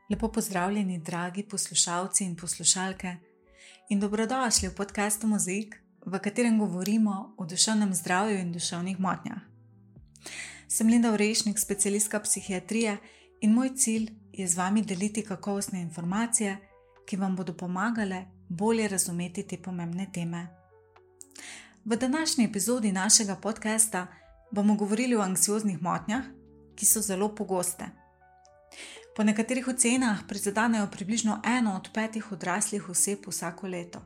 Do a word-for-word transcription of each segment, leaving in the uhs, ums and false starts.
Lepo pozdravljeni, dragi poslušalci in poslušalke, in dobrodošli v podcastu Mozaik, v katerem govorimo o duševnem zdravju in duševnih motnjah. Sem Linda Orešnik, specialistka psihiatrije, in moj cilj je z vami deliti kakovostne informacije, ki vam bodo pomagale bolje razumeti te pomembne teme. V današnji epizodi našega podcasta bomo govorili o anksioznih motnjah, ki so zelo pogoste. Po nekaterih ocenah prizadenejo približno eno od petih odraslih oseb vsako leto.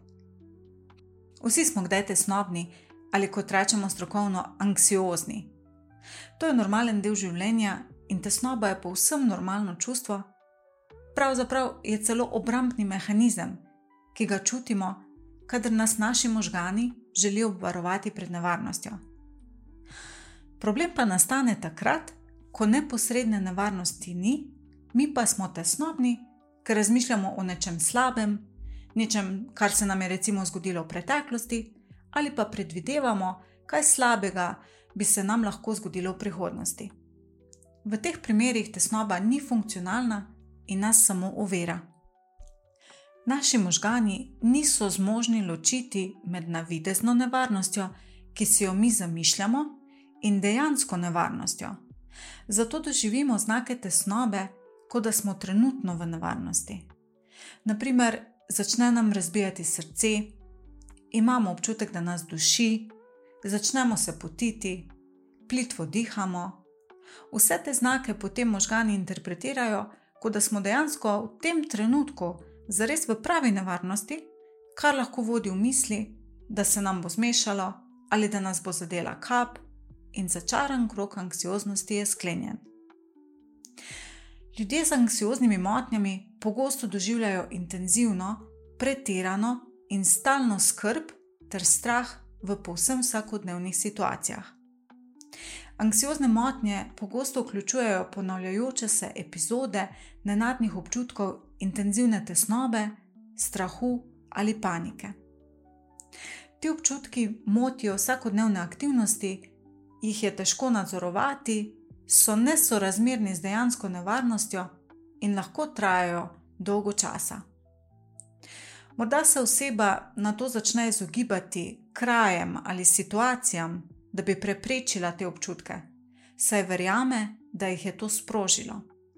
Vsi smo kdaj tesnobni ali, kot rečemo strokovno, anksiozni. To je normalen del življenja in tesnoba je povsem normalno čustvo. Pravzaprav je celo obrambni mehanizem, ki ga čutimo, kadar nas naši možgani želijo obvarovati pred nevarnostjo. Problem pa nastane takrat, ko neposredne nevarnosti ni, mi pa smo tesnobni, ker razmišljamo o nečem slabem, nečem, kar se nam je recimo zgodilo v preteklosti, ali pa predvidevamo, kaj slabega bi se nam lahko zgodilo v prihodnosti. V teh primerih tesnoba ni funkcionalna in nas samo ovira. Naši možgani niso zmožni ločiti med navidezno nevarnostjo, ki si jo mi zamišljamo, in dejansko nevarnostjo. Zato doživimo znake tesnobe, kot da smo trenutno v nevarnosti. Naprimer, začne nam razbijati srce, imamo občutek, da nas duši, začnemo se potiti, plitvo dihamo. Vse te znake potem možgani interpretirajo, kot da smo dejansko v tem trenutku zares v pravi nevarnosti, kar lahko vodi v misli, da se nam bo zmešalo ali da nas bo zadela kap, in začaran krog anksioznosti je sklenjen. Ljudje z anksioznimi motnjami pogosto doživljajo intenzivno, pretirano in stalno skrb ter strah v povsem vsakodnevnih situacijah. Anksiozne motnje pogosto vključujejo ponavljajoče se epizode nenadnih občutkov intenzivne tesnobe, strahu ali panike. Ti občutki motijo vsakodnevne aktivnosti, jih je težko nadzorovati, so nesorazmerni z dejansko nevarnostjo in lahko trajajo dolgo časa. Morda se oseba na to začne izogibati krajem ali situacijam, da bi preprečila te občutke, saj verjame, da jih je to sprožilo.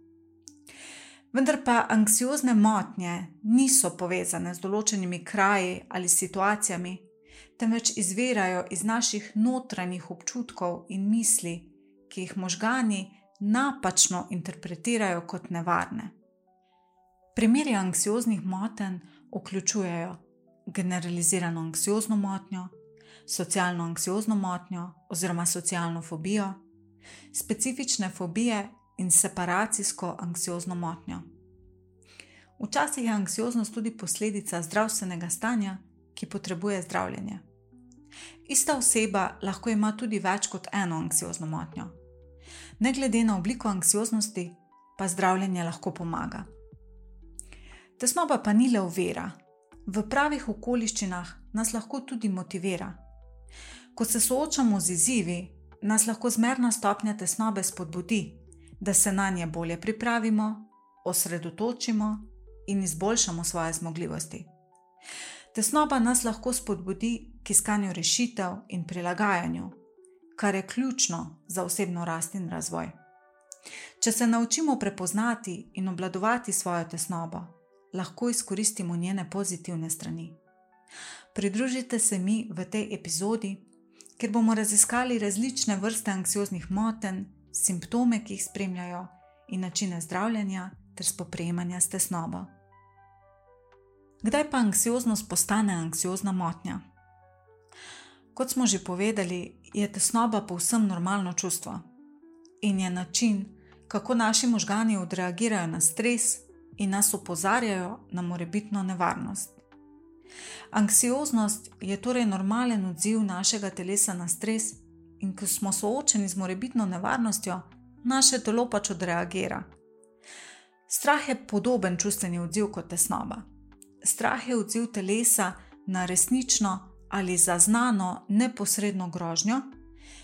Vendar pa anksiozne motnje niso povezane z določenimi kraji ali situacijami, temveč izvirajo iz naših notranjih občutkov in misli, ki jih možgani napačno interpretirajo kot nevarne. Primeri anksioznih motenj vključujejo generalizirano anksiozno motnjo, socialno anksiozno motnjo oziroma socialno fobijo, specifične fobije in separacijsko anksiozno motnjo. Včasih je anksioznost tudi posledica zdravstvenega stanja, ki potrebuje zdravljenje. Ista oseba lahko ima tudi več kot eno anksiozno motnjo. Ne glede na obliko anksioznosti, pa zdravljenje lahko pomaga. Tesnoba pa ni le ovira. V pravih okoliščinah nas lahko tudi motivira. Ko se soočamo z izzivi, nas lahko zmerna stopnja tesnobe spodbudi, da se nanje bolje pripravimo, osredotočimo in izboljšamo svoje zmogljivosti. Tesnoba nas lahko spodbudi k iskanju rešitev in prilagajanju, kar je ključno za osebno rast in razvoj. Če se naučimo prepoznati in obvladovati svojo tesnobo, lahko izkoristimo njene pozitivne strani. Pridružite se mi v tej epizodi, kjer bomo raziskali različne vrste anksioznih motenj, simptome, ki jih spremljajo, in načine zdravljenja ter spoprijemanja s tesnobo. Kdaj pa anksioznost postane anksiozna motnja? Kot smo že povedali, je tesnoba povsem normalno čustvo in je način, kako naši možgani odreagirajo na stres in nas opozarjajo na morebitno nevarnost. Anksioznost je torej normalen odziv našega telesa na stres in ko smo soočeni z morebitno nevarnostjo, naše telo pač odreagira. Strah je podoben čustveni odziv kot tesnoba. Strah je odziv telesa na resnično ali zaznano neposredno grožnjo,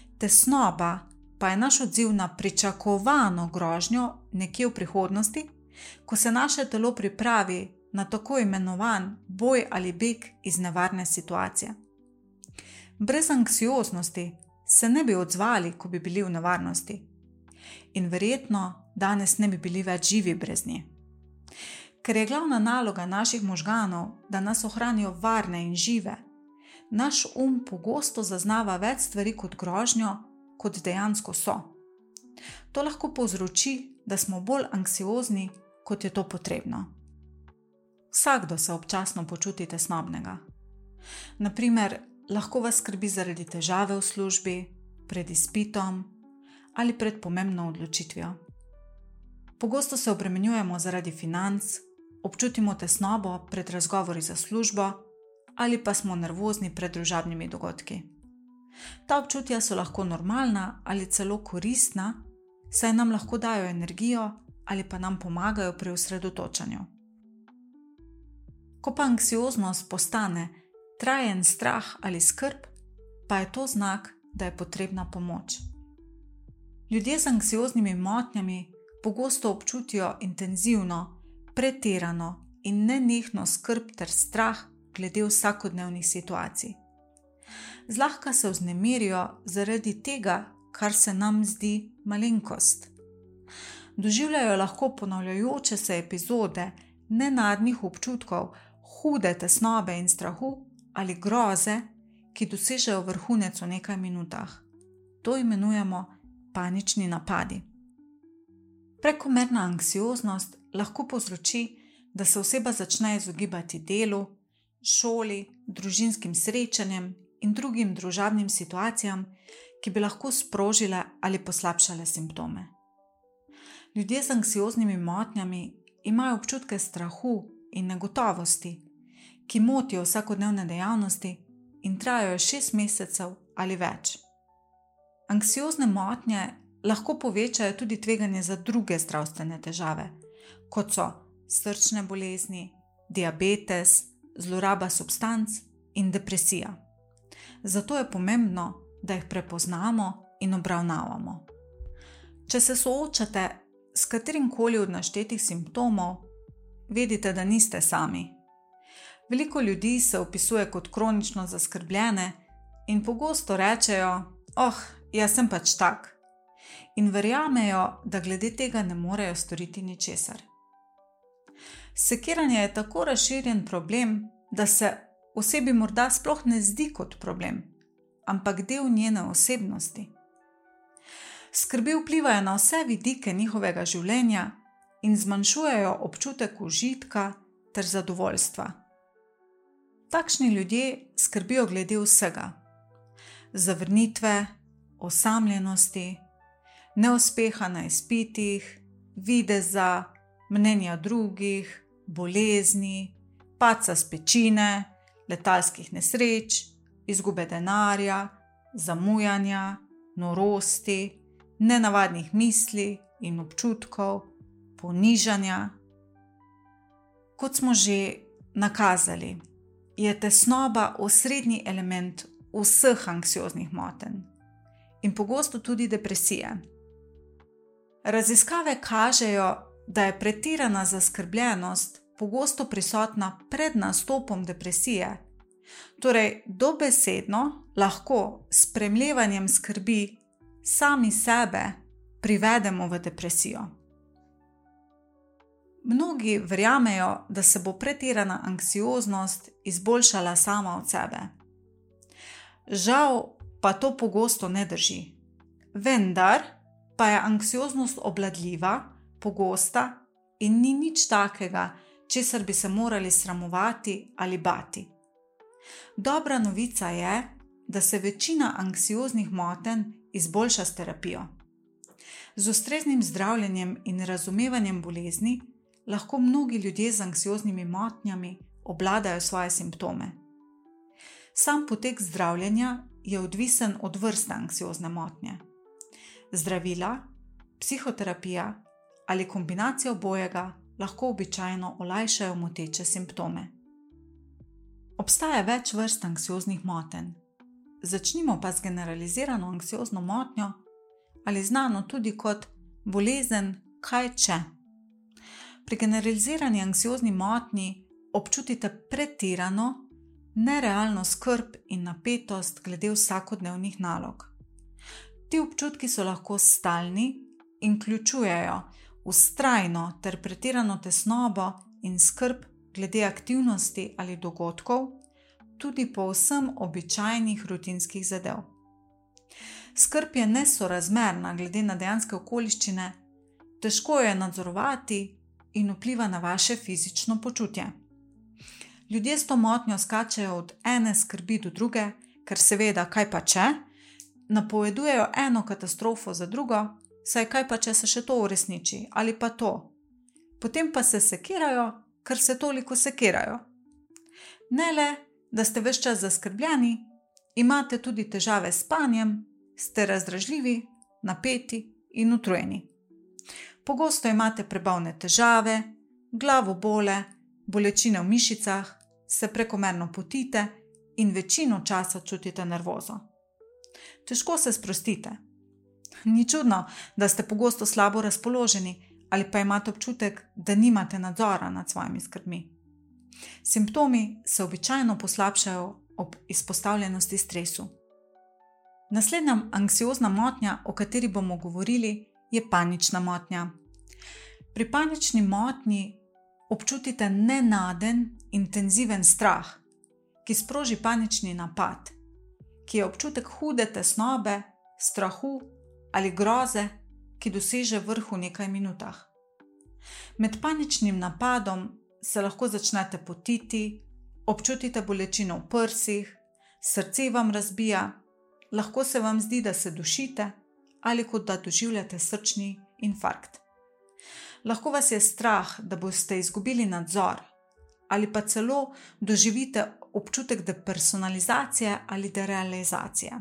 tesnoba pa je naš odziv na pričakovano grožnjo nekje v prihodnosti ko se naše telo pripravi na tako imenovan boj ali beg iz nevarne situacije. Brez anksioznosti se ne bi odzvali, ko bi bili v nevarnosti. In verjetno danes ne bi bili več živi brez nje. Ker je glavna naloga naših možganov, da nas ohranijo varne in žive, naš um pogosto zaznava več stvari kot grožnjo, kot dejansko so. To lahko povzroči, da smo bolj anksiozni, kot je to potrebno. Vsakdo se občasno počuti tesnobnega. Naprimer, lahko vas skrbi zaradi težave v službi, pred izpitom ali pred pomembno odločitvijo. Pogosto se obremenjujemo zaradi financ, občutimo tesnobo pred razgovori za službo ali pa smo nervozni pred družabnimi dogodki. Ta občutja so lahko normalna ali celo koristna, saj nam lahko dajo energijo ali pa nam pomagajo pri osredotočanju. Ko pa anksioznost postane trajen strah ali skrb, pa je to znak, da je potrebna pomoč. Ljudje z anksioznimi motnjami pogosto občutijo intenzivno, pretirano in nenehno skrb ter strah glede vsakodnevnih situacij. Zlahka se vznemirijo zaradi tega, kar se nam zdi malenkost. Doživljajo lahko ponavljajoče se epizode nenadnih občutkov, hude tesnobe in strahu ali groze, ki dosežejo vrhunec v nekaj minutah. To imenujemo panični napadi. Prekomerna anksioznost lahko povzroči, da se oseba začne izogibati delu, šoli, družinskim srečanjem in drugim družabnim situacijam, ki bi lahko sprožile ali poslabšale simptome. Ljudje z anksioznimi motnjami imajo občutke strahu in negotovosti, ki motijo vsakodnevne dejavnosti in trajajo šest mesecev ali več. Anksiozne motnje lahko povečajo tudi tveganje za druge zdravstvene težave, kot so srčne bolezni, diabetes, zloraba substanc in depresija. Zato je pomembno, da jih prepoznamo in obravnavamo. Če se soočate s katerimkoli od naštetih simptomov, vedite, da niste sami. Veliko ljudi se opisuje kot kronično zaskrbljene in pogosto rečejo, oh, jaz sem pač tak. In verjamejo, da glede tega ne morejo storiti ničesar. Sekiranje je tako razširjen problem, da se osebi morda sploh ne zdi kot problem, ampak del njene osebnosti. Skrbi vplivajo na vse vidike njihovega življenja in zmanjšujejo občutek užitka ter zadovoljstva. Takšni ljudje skrbijo glede vsega. Zavrnitve, osamljenosti, neuspeha na izpitih, videza, mnenja drugih, bolezni, padca s pečine, letalskih nesreč, izgube denarja, zamujanja, norosti, nenavadnih misli in občutkov, ponižanja. Kot smo že nakazali, je tesnoba osrednji element vseh anksioznih motenj in pogosto tudi depresije. Raziskave kažejo, da je pretirana zaskrbljenost pogosto prisotna pred nastopom depresije, torej dobesedno lahko s spremljevanjem skrbi sami sebe privedemo v depresijo. Mnogi verjamejo, da se bo pretirana anksioznost izboljšala sama od sebe. Žal pa to pogosto ne drži. Vendar pa je anksioznost obvladljiva, pogosta in ni nič takega, česar bi se morali sramovati ali bati. Dobra novica je, da se večina anksioznih motenj izboljša s terapijo. Z ustreznim zdravljenjem in razumevanjem bolezni lahko mnogi ljudje z anksioznimi motnjami obvladajo svoje simptome. Sam potek zdravljenja je odvisen od vrste anksiozne motnje. Zdravila, psihoterapija ali kombinacija obojega lahko običajno olajšajo moteče simptome. Obstaja več vrst anksioznih motenj. Začnimo pa z generalizirano anksiozno motnjo ali znano tudi kot bolezen kaj če. Pri generalizirani anksiozni motnji občutite pretirano, nerealno skrb in napetost glede vsakodnevnih nalog. Ti občutki so lahko stalni in vključujejo vztrajno ter pretirano tesnobo in skrb glede aktivnosti ali dogodkov, tudi povsem običajnih rutinskih zadev. Skrb je nesorazmerna glede na dejanske okoliščine, težko jo je nadzorovati in vpliva na vaše fizično počutje. Ljudje s to motnjo skačejo od ene skrbi do druge, ker seveda kaj pa če, napovedujejo eno katastrofo za drugo, saj kaj pa če se še to uresniči ali pa to. Potem pa se sekirajo, ker se toliko sekirajo. Ne le, da ste ves čas zaskrbljeni, imate tudi težave s spanjem, ste razdražljivi, napeti in utrujeni. Pogosto imate prebavne težave, glavobole, bolečine v mišicah, se prekomerno potite in večino časa čutite nervozo. Težko se sprostite. Ni čudno, da ste pogosto slabo razpoloženi ali pa imate občutek, da nimate nadzora nad svojimi skrbmi. Simptomi se običajno poslabšajo ob izpostavljenosti stresu. Naslednja anksiozna motnja, o kateri bomo govorili, je panična motnja. Pri panični motnji občutite nenaden, intenziven strah, ki sproži panični napad, ki je občutek hude tesnobe, strahu ali groze, ki doseže vrh v nekaj minutah. Med paničnim napadom se lahko začnete potiti, občutite bolečino v prsih, srce vam razbija, lahko se vam zdi, da se dušite ali kot da doživljate srčni infarkt. Lahko vas je strah, da boste izgubili nadzor ali pa celo doživite občutek depersonalizacije ali derealizacije.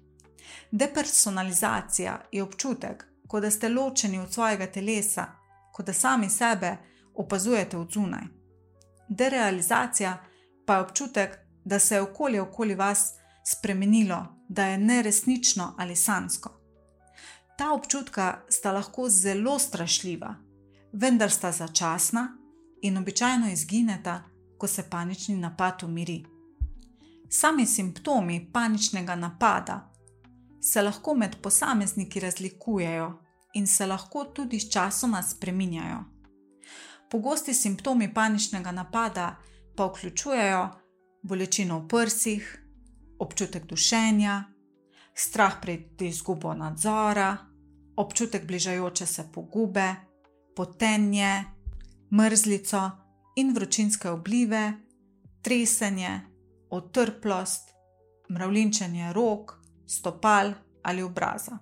Depersonalizacija je občutek, kot da ste ločeni od svojega telesa, kot da sami sebe opazujete od zunaj. Derealizacija pa je občutek, da se je okolje okoli vas spremenilo, da je neresnično ali sanjsko. Ta občutka sta lahko zelo strašljiva, vendar sta začasna in običajno izgineta, ko se panični napad umiri. Sami simptomi paničnega napada se lahko med posamezniki razlikujejo in se lahko tudi sčasoma spreminjajo. Pogosti simptomi paničnega napada pa vključujejo bolečino v prsih, občutek dušenja, strah pred izgubo nadzora, občutek bližajoče se pogube, potenje, mrzlico in vročinske oblive, tresenje, otrplost, mravljinčenje rok, stopal ali obraza.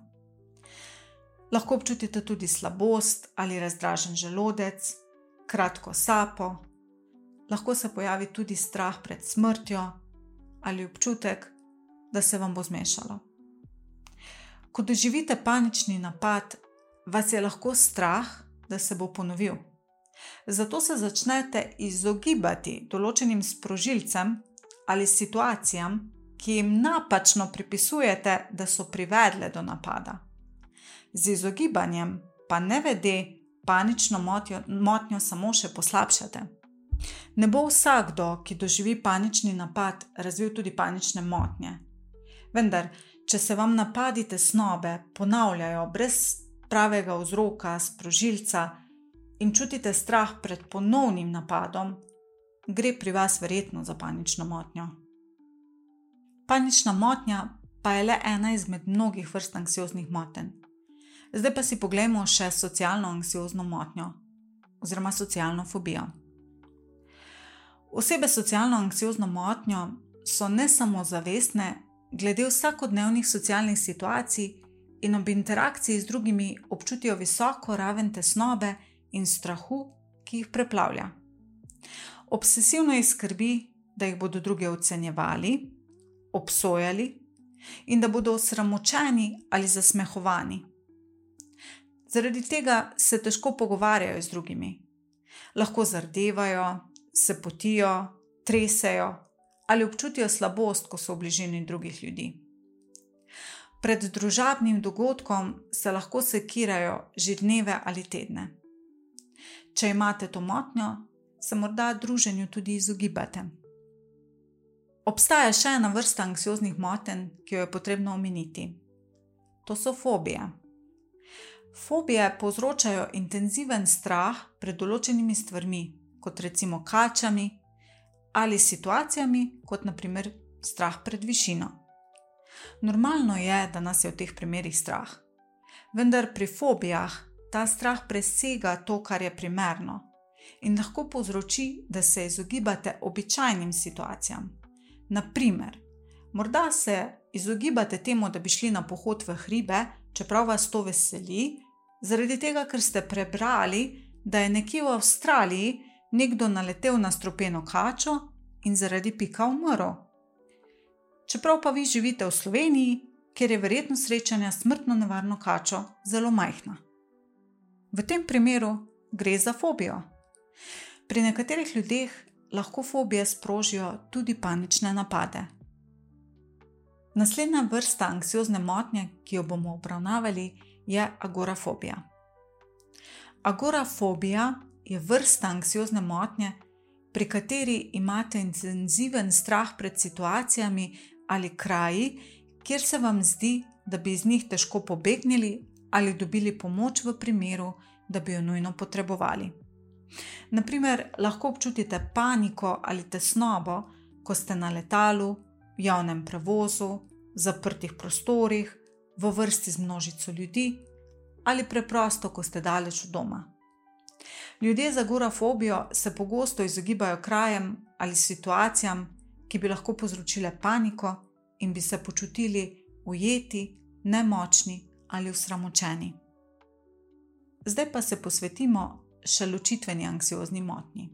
Lahko občutite tudi slabost ali razdražen želodec, kratko sapo, lahko se pojavi tudi strah pred smrtjo ali občutek, da se vam bo zmešalo. Ko doživite panični napad, vas je lahko strah, da se bo ponovil. Zato se začnete izogibati določenim sprožilcem ali situacijam, ki jim napačno pripisujete, da so privedle do napada. Z izogibanjem pa nevede panično motjo, motnjo samo še poslabšate. Ne bo vsakdo, ki doživi panični napad, razvil tudi panične motnje. Vendar, če se vam napadi tesnobe ponavljajo brez pravega vzroka, sprožilca in čutite strah pred ponovnim napadom, gre pri vas verjetno za panično motnjo. Panična motnja pa je le ena izmed mnogih vrst anksioznih motenj. Zdaj pa si poglejmo še socialno anksiozno motnjo oziroma socialno fobijo. Osebe s socialno anksiozno motnjo so ne samo zavestne glede vsakodnevnih socialnih situacij in ob interakciji z drugimi občutijo visoko raven tesnobe in strahu, ki jih preplavlja. Obsesivno jih skrbi, da jih bodo drugi ocenjevali, obsojali in da bodo osramočeni ali zasmehovani. Zaradi tega se težko pogovarjajo z drugimi. Lahko zardevajo, se potijo, tresejo ali občutijo slabost, ko so v bližini drugih ljudi. Pred družabnim dogodkom se lahko sekirajo že dneve ali tedne. Če imate to motnjo, se morda druženju tudi izogibate. Obstaja še ena vrsta anksioznih motenj, ki jo je potrebno omeniti. To so fobije. Fobije povzročajo intenziven strah pred določenimi stvarmi, kot recimo kačami, ali situacijami, kot na primer strah pred višino. Normalno je, da nas je v teh primerih strah, vendar pri fobijah ta strah presega to, kar je primerno, in lahko povzroči, da se izogibate običajnim situacijam. Na primer, morda se izogibate temu, da bi šli na pohod v hribe, čeprav vas to veseli, zaradi tega, ker ste prebrali, da je nekje v Avstraliji nekdo naletel na strupeno kačo in zaradi pika umrl. Čeprav pa vi živite v Sloveniji, kjer je verjetnost srečanja s smrtno nevarno kačo zelo majhna. V tem primeru gre za fobijo. Pri nekaterih ljudeh lahko fobije sprožijo tudi panične napade. Naslednja vrsta anksiozne motnje, ki jo bomo obravnavali, je agorafobija. Agorafobija je vrsta anksiozne motnje, pri kateri imate intenziven strah pred situacijami ali kraji, kjer se vam zdi, da bi iz njih težko pobegnili ali dobili pomoč v primeru, da bi jo nujno potrebovali. Na primer, lahko občutite paniko ali tesnobo, ko ste na letalu, v javnem prevozu, v zaprtih prostorih, v vrsti z množico ljudi ali preprosto, ko ste daleč od doma. Ljudje z agorafobijo se pogosto izogibajo krajem ali situacijam, ki bi lahko povzročile paniko in bi se počutili ujeti, nemočni ali osramočeni. Zdaj pa se posvetimo še ločitveni anksiozni motnji.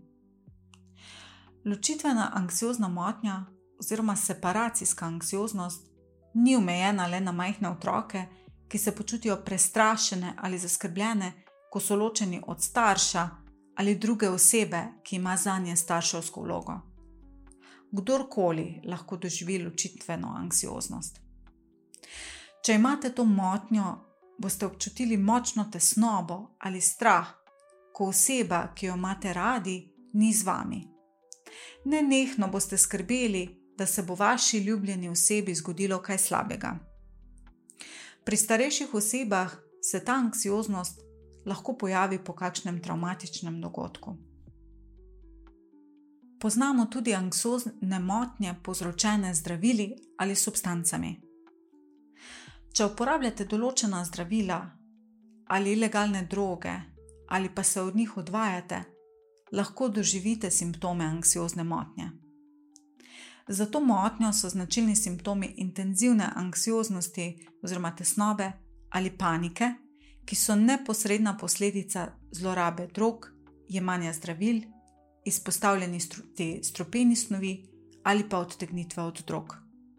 Ločitvena anksiozna motnja oziroma separacijska anksioznost ni omejena le na majhne otroke, ki se počutijo prestrašene ali zaskrbljene, ko so ločeni od starša ali druge osebe, ki ima zanje starševsko vlogo. Kdorkoli lahko doživi ločitveno anksioznost. Če imate to motnjo, boste občutili močno tesnobo ali strah, ko oseba, ki jo imate radi, ni z vami. Nenehno boste skrbeli, da se bo vaši ljubljeni osebi zgodilo kaj slabega. Pri starejših osebah se ta anksioznost lahko pojavi po kakšnem travmatičnem dogodku. Poznamo tudi anksiozne motnje povzročene z zdravili ali substancami. Če uporabljate določena zdravila ali ilegalne droge ali pa se od njih odvajate, lahko doživite simptome anksiozne motnje. Za to motnjo so značilni simptomi intenzivne anksioznosti oziroma tesnobe ali panike, ki so neposredna posledica zlorabe drog, jemanja zdravil, izpostavljeni te strupeni snovi ali pa odtegnitve od drog.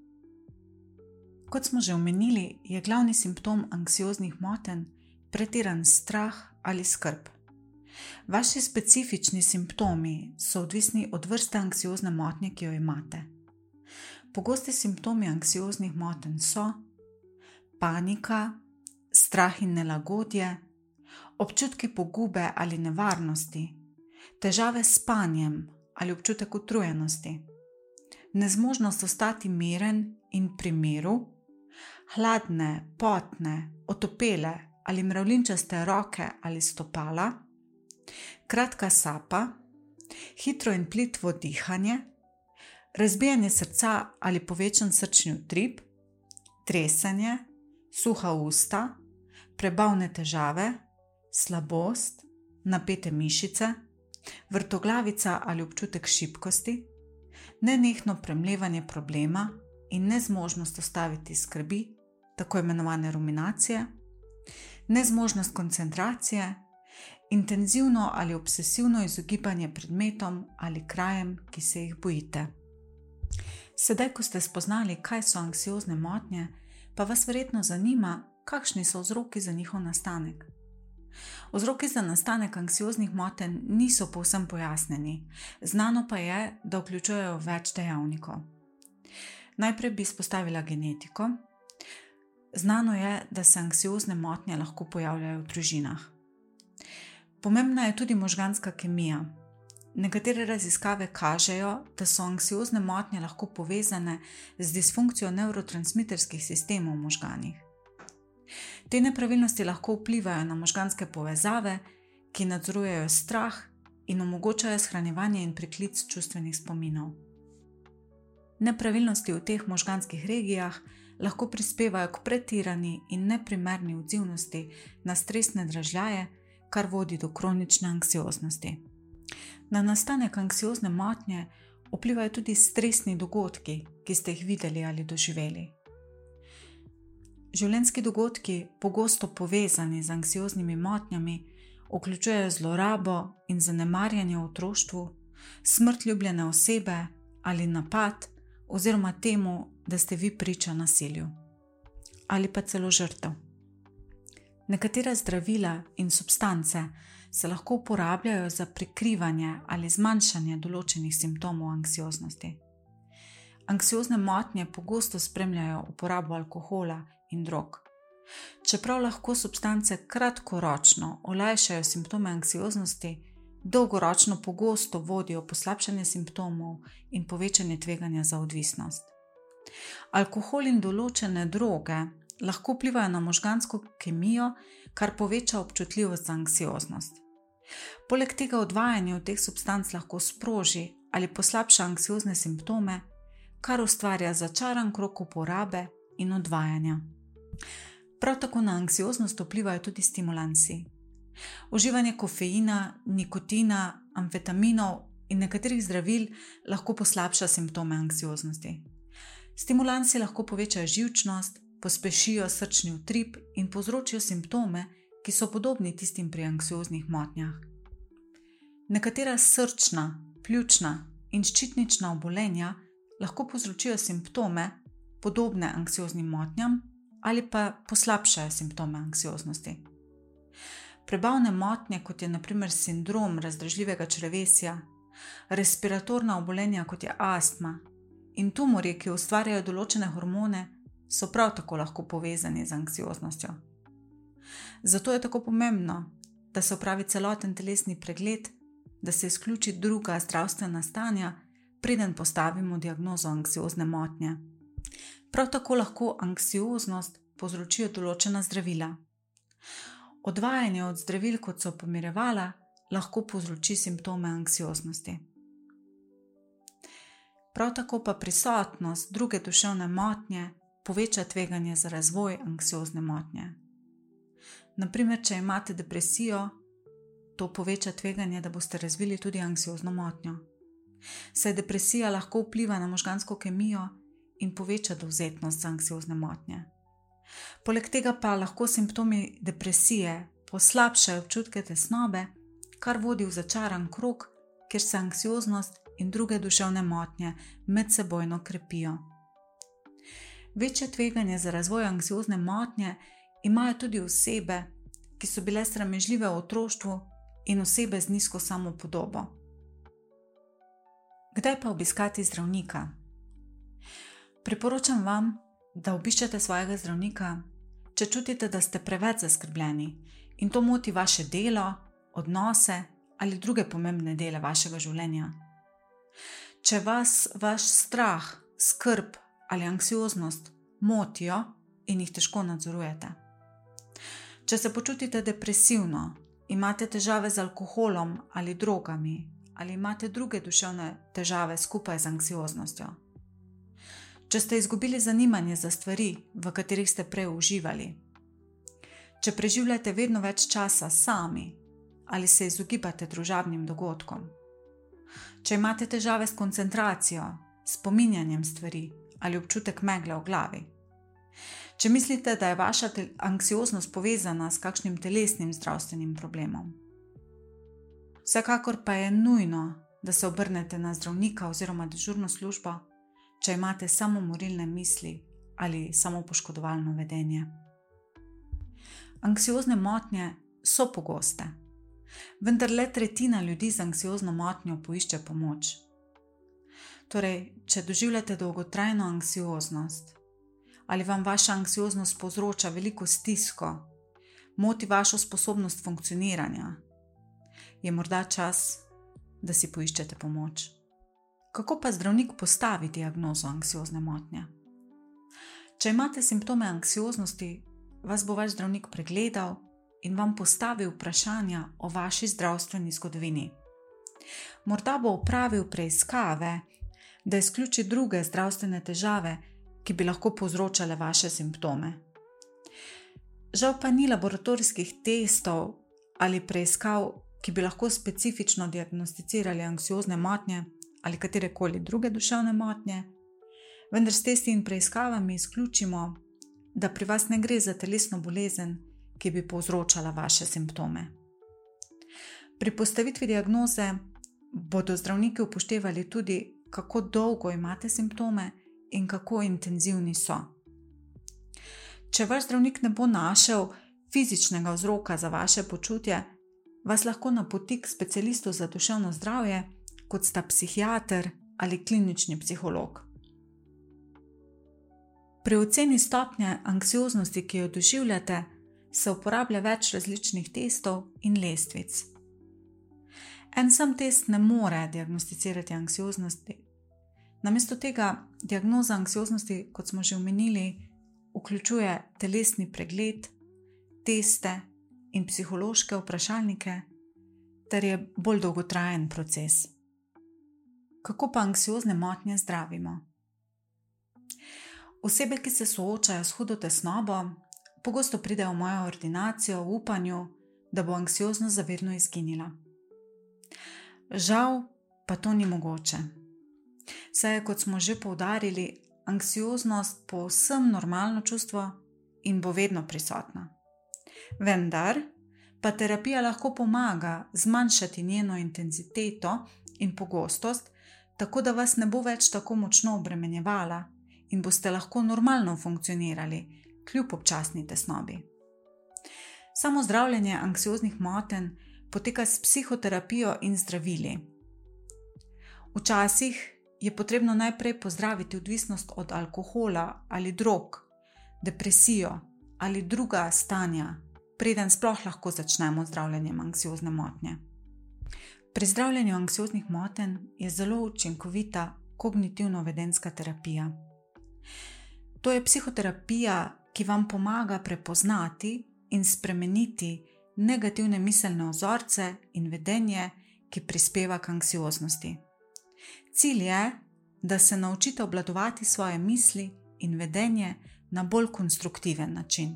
Kot smo že omenili, je glavni simptom anksioznih motenj pretiran strah ali skrb. Vaši specifični simptomi so odvisni od vrste anksiozne motnje, ki jo imate. Pogosti simptomi anksioznih motenj so panika, strah in nelagodje, občutki pogube ali nevarnosti, težave s spanjem ali občutek utrujenosti, nezmožnost ostati miren in pri miru, hladne, potne, otopele ali mravljinčaste roke ali stopala, kratka sapa, hitro in plitvo dihanje, razbijanje srca ali povečan srčni utrip, tresenje, suha usta, prebavne težave, slabost, napete mišice, vrtoglavica ali občutek šibkosti, nenehno premlevanje problema in nezmožnost ustaviti skrbi, tako imenovane ruminacije, nezmožnost koncentracije, intenzivno ali obsesivno izogibanje predmetom ali krajem, ki se jih bojite. Sedaj, ko ste spoznali, kaj so anksiozne motnje, pa vas verjetno zanima, kakšni so vzroki za njihov nastanek. Vzroki za nastanek anksioznih motenj niso povsem pojasnjeni, znano pa je, da vključujejo več dejavnikov. Najprej bi izpostavila genetiko. Znano je, da se anksiozne motnje lahko pojavljajo v družinah. Pomembna je tudi možganska kemija. Nekatere raziskave kažejo, da so anksiozne motnje lahko povezane z disfunkcijo nevrotransmiterskih sistemov v možganih. Te nepravilnosti lahko vplivajo na možganske povezave, ki nadzorujejo strah in omogočajo shranjevanje in priklic čustvenih spominov. Nepravilnosti v teh možganskih regijah lahko prispevajo k pretirani in neprimerni odzivnosti na stresne dražljaje, kar vodi do kronične anksioznosti. Na nastanek anksiozne motnje vplivajo tudi stresni dogodki, ki ste jih videli ali doživeli. Življenjski dogodki, pogosto povezani z anksioznimi motnjami, vključujejo zlorabo in zanemarjanje v otroštvu, smrt ljubljene osebe ali napad, oziroma temu, da ste vi priča nasilju. Ali pa celo žrtev. Nekatera zdravila in substance se lahko uporabljajo za prikrivanje ali zmanjšanje določenih simptomov anksioznosti. Anksiozne motnje pogosto spremljajo uporabo alkohola in drog. Čeprav lahko substance kratkoročno olajšajo simptome anksioznosti, dolgoročno pogosto vodijo poslabšanje simptomov in povečanje tveganja za odvisnost. Alkohol in določene droge lahko vplivajo na možgansko kemijo, kar poveča občutljivost za anksioznost. Poleg tega odvajanje od teh substanc lahko sproži ali poslabša anksiozne simptome, kar ustvarja začaran krog uporabe in odvajanja. Prav tako na anksioznost vplivajo tudi stimulansi. Uživanje kofeina, nikotina, amfetaminov in nekaterih zdravil lahko poslabša simptome anksioznosti. Stimulansi lahko povečajo živčnost, pospešijo srčni utrip in povzročijo simptome, ki so podobni tistim pri anksioznih motnjah. Nekatera srčna, pljučna in ščitnična obolenja lahko povzročijo simptome, podobne anksioznim motnjam, ali pa poslabšajo simptome anksioznosti. Prebavne motnje, kot je na primer sindrom razdražljivega črevesja, respiratorna obolenja, kot je astma, in tumorji, ki ustvarjajo določene hormone, so prav tako lahko povezani z anksioznostjo. Zato je tako pomembno, da se opravi celoten telesni pregled, da se izključi druga zdravstvena stanja, preden postavimo diagnozo anksiozne motnje. Prav tako lahko anksioznost povzročijo določena zdravila. Odvajanje od zdravil, kot so pomirjevala, lahko povzroči simptome anksioznosti. Prav tako pa prisotnost druge duševne motnje poveča tveganje za razvoj anksiozne motnje. Na primer, če imate depresijo, to poveča tveganje, da boste razvili tudi anksiozno motnjo. Saj depresija lahko vpliva na možgansko kemijo in poveča dovzetnost za anksiozne motnje. Poleg tega pa lahko simptomi depresije poslabšajo občutke tesnobe, kar vodi v začaran krog, kjer se anksioznost in druge duševne motnje medsebojno krepijo. Večje tveganje za razvoj anksiozne motnje imajo tudi osebe, ki so bile sramežljive v otroštvu in osebe z nizko samopodobo. Kdaj pa obiskati zdravnika? Priporočam vam, da obiščete svojega zdravnika, če čutite, da ste preveč zaskrbljeni in to moti vaše delo, odnose ali druge pomembne dele vašega življenja. Če vas vaš strah, skrb ali anksioznost motijo in jih težko nadzorujete. Če se počutite depresivno, imate težave z alkoholom ali drogami ali imate druge duševne težave skupaj z anksioznostjo. Če ste izgubili zanimanje za stvari, v katerih ste prej uživali. Če preživljate vedno več časa sami ali se izogibate družabnim dogodkom. Če imate težave s koncentracijo, spominjanjem stvari ali občutek megle v glavi. Če mislite, da je vaša te- anksioznost povezana s kakšnim telesnim zdravstvenim problemom. Vsekakor pa je nujno, da se obrnete na zdravnika oziroma dežurno službo, če imate samomorilne misli ali samopoškodovalno vedenje. Anksiozne motnje so pogoste, vendar le tretjina ljudi z anksiozno motnjo poišče pomoč. Torej, če doživljate dolgotrajno anksioznost ali vam vaša anksioznost povzroča veliko stisko, moti vašo sposobnost funkcioniranja, je morda čas, da si poiščete pomoč. Kako pa zdravnik postavi diagnozo anksiozne motnje? Če imate simptome anksioznosti, vas bo vaš zdravnik pregledal in vam postavil vprašanja o vaši zdravstveni zgodovini. Morda bo opravil preiskave, da izključi druge zdravstvene težave, ki bi lahko povzročale vaše simptome. Žal pa ni laboratorijskih testov ali preiskav, ki bi lahko specifično diagnosticirali anksiozne motnje ali katerekoli druge duševne motnje, vendar s testi in preiskavami izključimo, da pri vas ne gre za telesno bolezen, ki bi povzročala vaše simptome. Pri postavitvi diagnoze bodo zdravniki upoštevali tudi, kako dolgo imate simptome in kako intenzivni so. Če vaš zdravnik ne bo našel fizičnega vzroka za vaše počutje, vas lahko napoti k specialistu za duševno zdravje, kot sta psihiater ali klinični psiholog. Pri oceni stopnje anksioznosti, ki jo doživljate, se uporablja več različnih testov in lestvic. En sam test ne more diagnosticirati anksioznosti. Namesto tega diagnoza anksioznosti, kot smo že omenili, vključuje telesni pregled, teste in psihološke vprašalnike, ter je bolj dolgotrajen proces. Kako pa anksiozne motnje zdravimo? Osebe, ki se soočajo s hudo tesnobo, pogosto pridejo v mojo ordinacijo v upanju, da bo anksioznost zavedno izginila. Žal pa to ni mogoče. Saj je, kot smo že poudarili, anksioznost povsem normalno čustvo in bo vedno prisotna. Vendar pa terapija lahko pomaga zmanjšati njeno intenziteto in pogostost, tako da vas ne bo več tako močno obremenjevala in boste lahko normalno funkcionirali, kljub občasni tesnobi. Samo zdravljenje anksioznih motenj poteka s psihoterapijo in zdravili. Včasih je potrebno najprej pozdraviti odvisnost od alkohola ali drog, depresijo ali druga stanja, preden sploh lahko začnemo zdravljenjem anksiozne motnje. Pri zdravljenju anksioznih motenj je zelo učinkovita kognitivno-vedenska terapija. To je psihoterapija, ki vam pomaga prepoznati in spremeniti negativne miselne vzorce in vedenje, ki prispeva k anksioznosti. Cilj je, da se naučite obvladovati svoje misli in vedenje na bolj konstruktiven način.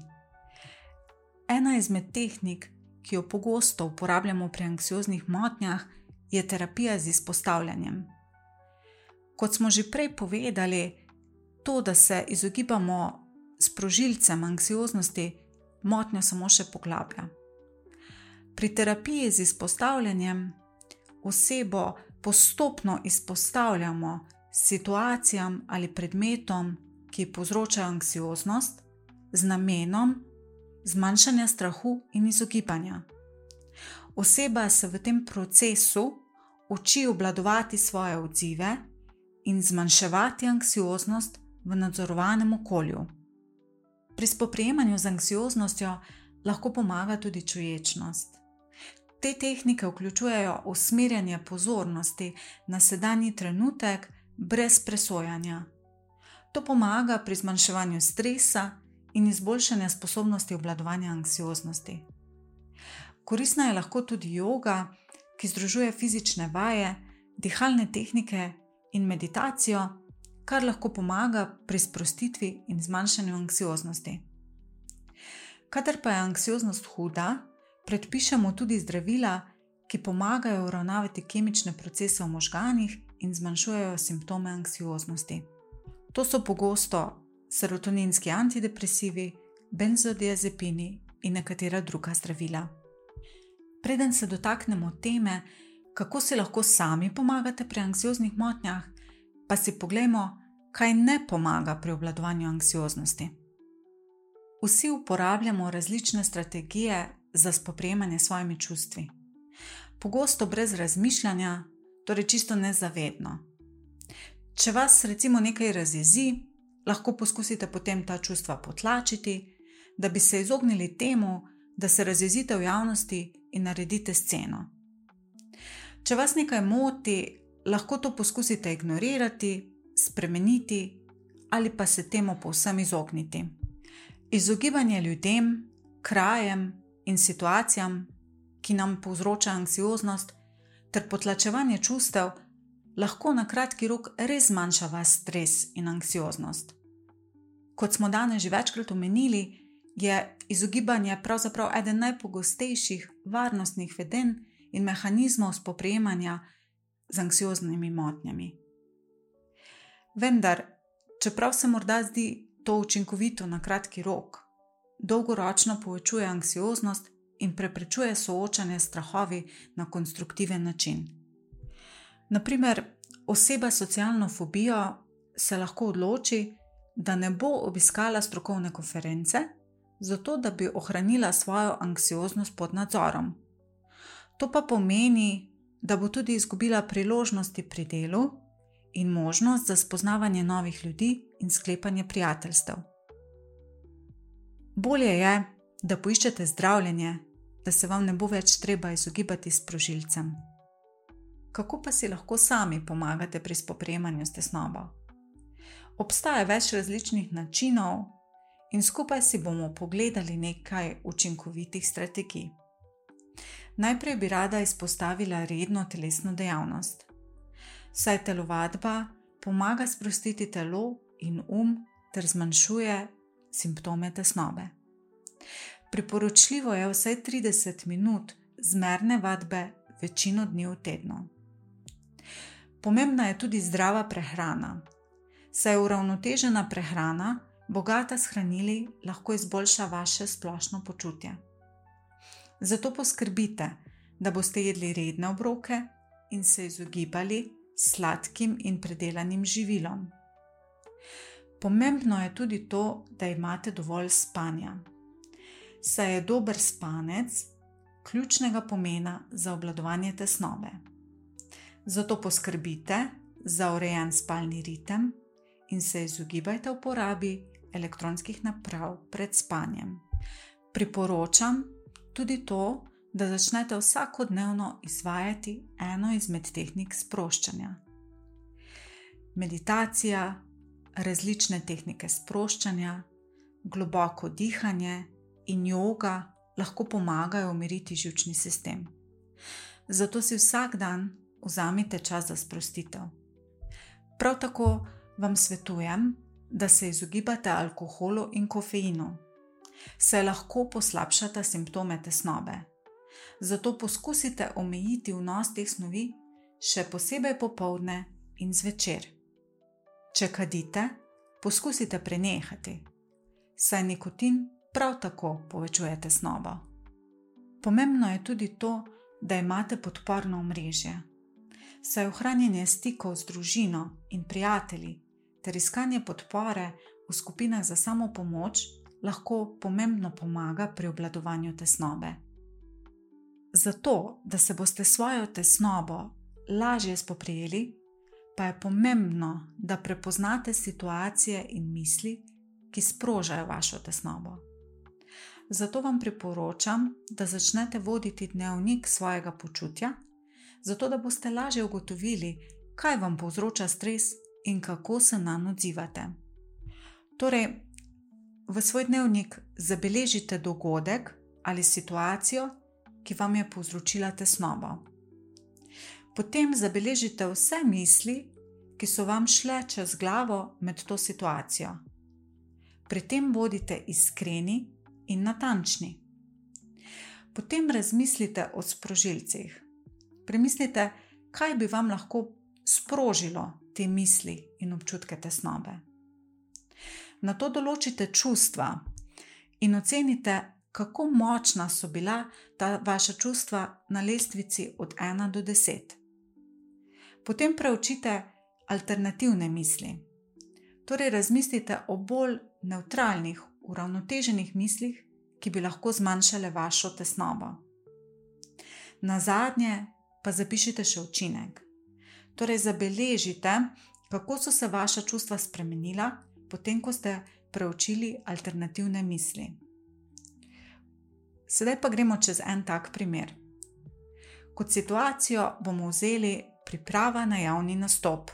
Ena izmed tehnik, ki jo pogosto uporabljamo pri anksioznih motnjah, je terapija z izpostavljanjem. Kot smo že prej povedali, to, da se izogibamo sprožilcem anksioznosti, motnjo samo še poglablja. Pri terapiji z izpostavljanjem osebo postopno izpostavljamo situacijam ali predmetom, ki povzročajo anksioznost, z namenom zmanjšanja strahu in izogibanja. Oseba se v tem procesu uči obvladovati svoje odzive in zmanjševati anksioznost v nadzorovanem okolju. Pri spoprijemanju z anksioznostjo lahko pomaga tudi čuječnost. Te tehnike vključujejo usmerjanje pozornosti na sedanji trenutek brez presojanja. To pomaga pri zmanjševanju stresa in izboljšanju sposobnosti obvladovanja anksioznosti. Koristna je lahko tudi joga, ki združuje fizične vaje, dihalne tehnike in meditacijo, kar lahko pomaga pri sprostitvi in zmanjšanju anksioznosti. Kadar pa je anksioznost huda, predpišemo tudi zdravila, ki pomagajo uravnavati kemične procese v možganih in zmanjšujejo simptome anksioznosti. To so pogosto serotoninski antidepresivi, benzodiazepini in nekatera druga zdravila. Preden se dotaknemo teme, kako si lahko sami pomagate pri anksioznih motnjah, pa si poglejmo, kaj ne pomaga pri obvladovanju anksioznosti. Vsi uporabljamo različne strategije za spoprijemanje s svojimi čustvi. Pogosto brez razmišljanja, torej čisto nezavedno. Če vas recimo nekaj razjezi, lahko poskusite potem ta čustva potlačiti, da bi se izognili temu, da se razjezite v javnosti in naredite sceno. Če vas nekaj moti, lahko to poskusite ignorirati, spremeniti ali pa se temu povsem izogniti. Izogibanje ljudem, krajem in situacijam, ki nam povzroča anksioznost, ter potlačevanje čustev, lahko na kratki rok res zmanjša vaš stres in anksioznost. Kot smo danes že večkrat omenili, je izogibanje pravzaprav eden najpogostejših varnostnih vedenj in mehanizmov spoprijemanja z anksioznimi motnjami. Vendar, čeprav se morda zdi to učinkovito na kratki rok, dolgoročno povečuje anksioznost in preprečuje soočanje s strahovi na konstruktiven način. Na primer, oseba s socialno fobijo se lahko odloči, da ne bo obiskala strokovne konference, zato da bi ohranila svojo anksioznost pod nadzorom. To pa pomeni, da bo tudi izgubila priložnosti pri delu in možnost za spoznavanje novih ljudi in sklepanje prijateljstev. Bolje je, da poiščete zdravljenje, da se vam ne bo več treba izogibati sprožilcem. Kako pa si lahko sami pomagate pri spoprijemanju s tesnobo? Obstaja več različnih načinov in skupaj si bomo pogledali nekaj učinkovitih strategij. Najprej bi rada izpostavila redno telesno dejavnost. Saj telovadba pomaga sprostiti telo in um ter zmanjšuje simptome tesnobe. Priporočljivo je vsaj trideset minut zmerne vadbe večino dni v tednu. Pomembna je tudi zdrava prehrana, saj uravnotežena prehrana, bogata s hranili, lahko izboljša vaše splošno počutje. Zato poskrbite, da boste jedli redne obroke in se izogibali sladkim in predelanim živilom. Pomembno je tudi to, da imate dovolj spanja, saj je dober spanec ključnega pomena za obvladovanje tesnobe. Zato poskrbite za urejen spalni ritem in se izogibajte uporabi elektronskih naprav pred spanjem. Priporočam tudi to, da začnete vsakodnevno izvajati eno izmed tehnik sproščanja. Meditacija, različne tehnike sproščanja, globoko dihanje in joga lahko pomagajo umiriti živčni sistem. Zato si vsak dan vzamite čas za sprostitev. Prav tako vam svetujem, da se izogibate alkoholu in kofeinu, saj lahko poslabšata simptome tesnobe. Zato poskusite omejiti vnos teh snovi, še posebej popoldne in zvečer. Če kadite, poskusite prenehati, saj nikotin prav tako povečuje tesnobo. Pomembno je tudi to, da imate podporno omrežje, saj ohranjanje stikov z družino in prijatelji ter iskanje podpore v skupinah za samopomoč lahko pomembno pomaga pri obvladovanju tesnobe. Zato, da se boste svojo tesnobo lažje spoprijeli, pa je pomembno, da prepoznate situacije in misli, ki sprožajo vašo tesnobo. Zato vam priporočam, da začnete voditi dnevnik svojega počutja, zato da boste lažje ugotovili, kaj vam povzroča stres in kako se nanj odzivate. Torej, v svoj dnevnik zabeležite dogodek ali situacijo, ki vam je povzročila tesnobo. Potem zabeležite vse misli, ki so vam šle čez glavo med to situacijo. Pri tem bodite iskreni in natančni. Potem razmislite o sprožilcih. Premislite, kaj bi vam lahko sprožilo te misli in občutke tesnobe. Nato določite čustva in ocenite, kako močna so bila ta vaša čustva na lestvici od ena do deset. Potem preučite alternativne misli. Torej razmislite o bolj nevtralnih, uravnoteženih mislih, ki bi lahko zmanjšale vašo tesnobo. Nazadnje pa zapišite še učinek. Torej zabeležite, kako so se vaša čustva spremenila, potem ko ste preučili alternativne misli. Sedaj pa gremo čez en tak primer. Kot situacijo bomo vzeli priprava na javni nastop.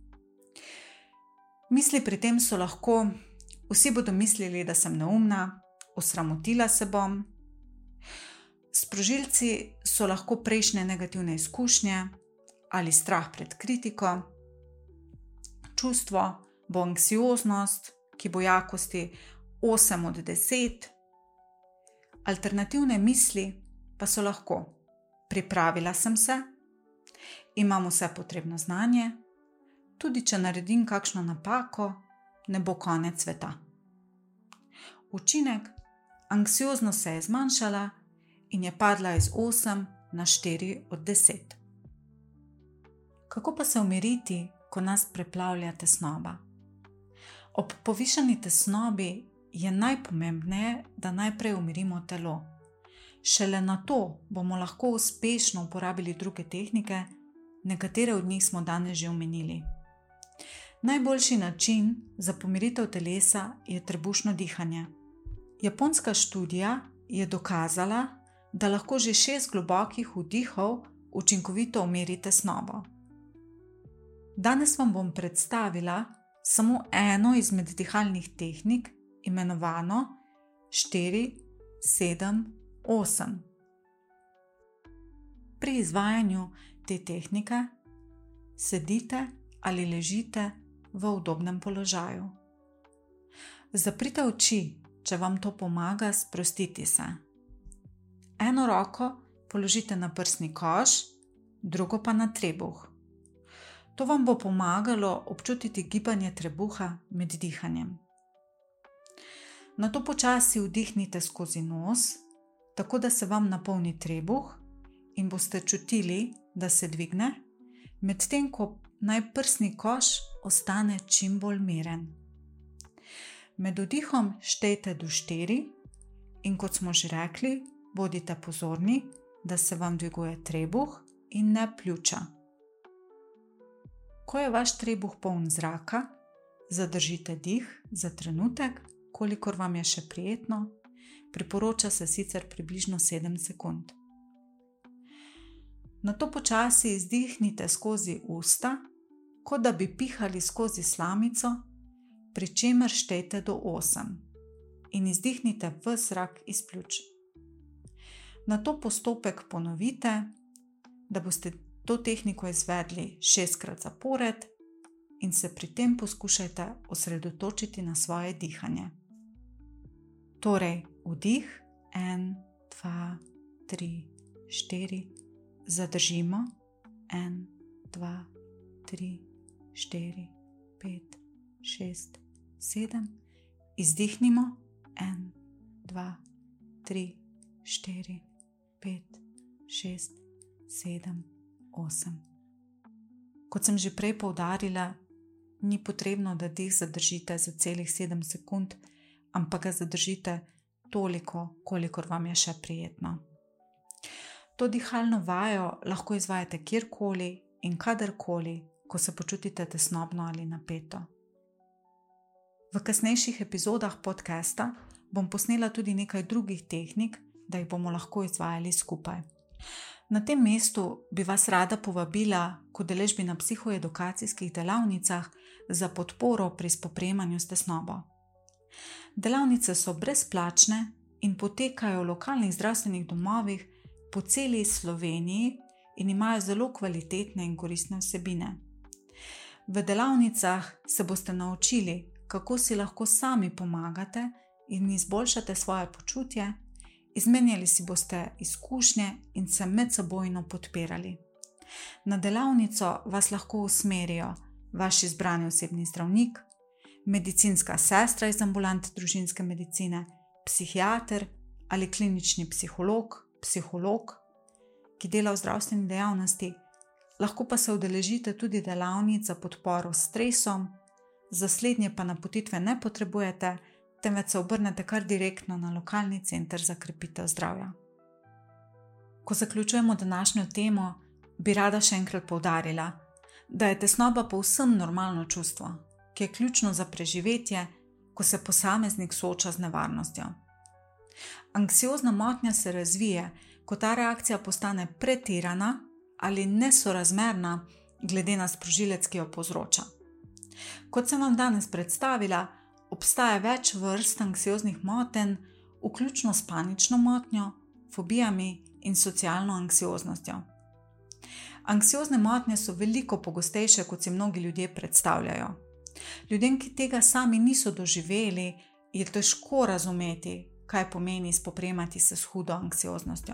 Misli pri tem so lahko: vsi bodo mislili, da sem neumna, osramotila se bom. Sprožilci so lahko prejšnje negativne izkušnje ali strah pred kritiko. Čustvo bo anksioznost, ki bo jakosti osem od deset. Alternativne misli pa so lahko: pripravila sem se, imam vse potrebno znanje, tudi če naredim kakšno napako, ne bo konec sveta. Učinek: anksioznost se je zmanjšala in je padla iz osem na štiri od deset. Kako pa se umiriti, ko nas preplavlja tesnoba? Ob povišani tesnobi je najpomembneje, da najprej umirimo telo. Šele nato bomo lahko uspešno uporabili druge tehnike, nekatere od njih smo danes že omenili. Najboljši način za pomiritev telesa je trebušno dihanje. Japonska študija je dokazala, da lahko že šest globokih vdihov učinkovito umiri tesnobo. Danes vam bom predstavila samo eno izmed dihalnih tehnik, imenovano štiri sedem osem. Pri izvajanju te tehnike sedite ali ležite v udobnem položaju. Zaprite oči, če vam to pomaga sprostiti se. Eno roko položite na prsni koš, drugo pa na trebuh. To vam bo pomagalo občutiti gibanje trebuha med dihanjem. Nato počasi vdihnite skozi nos, tako da se vam napolni trebuh in boste čutili, da se dvigne, medtem ko naj prsni koš ostane čim bolj miren. Med vdihom štejte do štiri in kot smo že rekli, bodite pozorni, da se vam dviguje trebuh in ne pljuča. Ko je vaš trebuh poln zraka, zadržite dih za trenutek, kolikor vam je še prijetno, priporoča se sicer približno sedem sekund. Nato počasi izdihnite skozi usta, kot da bi pihali skozi slamico, pri čemer štejte do osem in izdihnite ves zrak iz pljuč. Nato postopek ponovite, da boste to tehniko izvedli šestkrat zapored in se pri tem poskušajte osredotočiti na svoje dihanje. Torej, vdih, en, dva, tri, štiri, zadržimo, en, dva, tri, štiri, pet, šest, sedem, izdihnimo, en, dva, tri, štiri, pet, šest, sedem, osem. Kot sem že prej poudarila, ni potrebno, da dih zadržite za celih sedem sekund, ampak ga zadržite toliko, kolikor vam je še prijetno. To dihalno vajo lahko izvajate kjerkoli in kadarkoli, ko se počutite tesnobno ali napeto. V kasnejših epizodah podcasta bom posnela tudi nekaj drugih tehnik, da jih bomo lahko izvajali skupaj. Na tem mestu bi vas rada povabila k udeležbi na psihoedukacijskih delavnicah za podporo pri spoprijemanju s tesnobo. Delavnice so brezplačne in potekajo v lokalnih zdravstvenih domovih po celi Sloveniji in imajo zelo kvalitetne in koristne vsebine. V delavnicah se boste naučili, kako si lahko sami pomagate in izboljšate svoje počutje, izmenjali si boste izkušnje in se medsebojno podpirali. Na delavnico vas lahko usmerijo vaš izbrani osebni zdravnik, medicinska sestra iz ambulante družinske medicine, psihiater ali klinični psiholog, psiholog, ki dela v zdravstveni dejavnosti. Lahko pa se udeležite tudi delavnic za podporo s stresom, za slednje pa napotitve ne potrebujete, temveč se obrnete kar direktno na lokalni center za krepitev zdravja. Ko zaključujemo današnjo temo, bi rada še enkrat poudarila, da je tesnoba povsem normalno čustvo, ki je ključno za preživetje, ko se posameznik sooča z nevarnostjo. Anksiozna motnja se razvije, ko ta reakcija postane pretirana ali nesorazmerna glede na sprožilec, ki jo povzroča. Kot sem vam danes predstavila, obstaja več vrst anksioznih motenj, vključno s panično motnjo, fobijami in socialno anksioznostjo. Anksiozne motnje so veliko pogostejše, kot si mnogi ljudje predstavljajo. Ljudem, ki tega sami niso doživeli, je težko razumeti, kaj pomeni spoprijemati se s hudo anksioznostjo.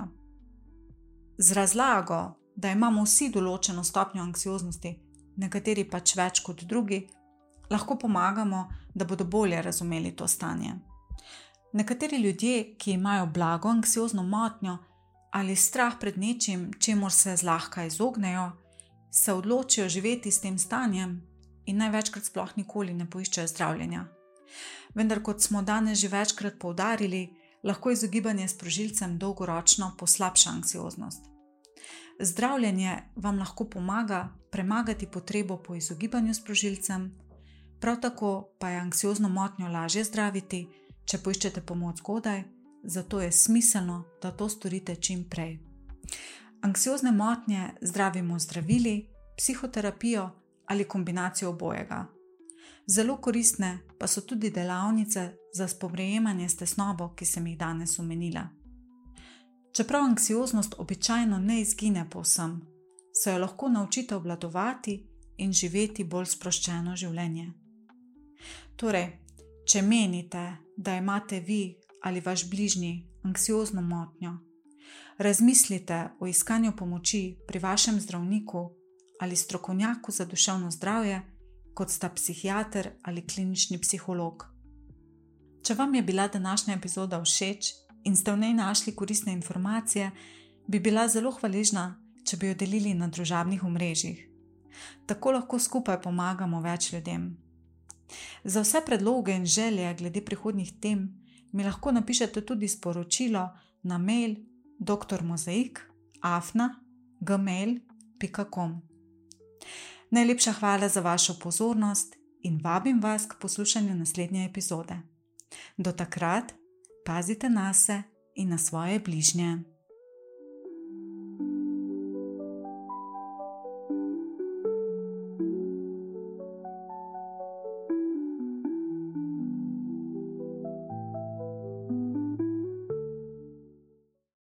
Z razlago, da imamo vsi določeno stopnjo anksioznosti, nekateri pač več kot drugi, lahko pomagamo, da bodo bolje razumeli to stanje. Nekateri ljudje, ki imajo blago anksiozno motnjo ali strah pred nečim, čemur se zlahka izognejo, se odločijo živeti s tem stanjem in največkrat sploh nikoli ne poiščejo zdravljenja. Vendar, kot smo danes že večkrat poudarili, lahko izogibanje sprožilcem dolgoročno poslabša anksioznost. Zdravljenje vam lahko pomaga premagati potrebo po izogibanju sprožilcem, prav tako pa je anksiozno motnjo lažje zdraviti, če poiščete pomoč zgodaj, zato je smiselno, da to storite čim prej. Anksiozne motnje zdravimo z zdravili, psihoterapijo ali kombinacijo obojega. Zelo koristne pa so tudi delavnice za spoprijemanje s tesnobo, ki sem jih danes omenila. Čeprav anksioznost običajno ne izgine povsem, se jo lahko naučite obvladovati in živeti bolj sproščeno življenje. Torej, če menite, da imate vi ali vaš bližnji anksiozno motnjo, razmislite o iskanju pomoči pri vašem zdravniku ali strokovnjaku za duševno zdravje, kot sta psihiater ali klinični psiholog. Če vam je bila današnja epizoda všeč in ste v njej našli koristne informacije, bi bila zelo hvaležna, če bi jo delili na družabnih omrežjih. Tako lahko skupaj pomagamo več ljudem. Za vse predloge in želje glede prihodnjih tem mi lahko napišete tudi sporočilo na mail dr mozaik afna gmail pika com. Najlepša hvala za vašo pozornost in vabim vas k poslušanju naslednje epizode. Do takrat pazite nase in na svoje bližnje.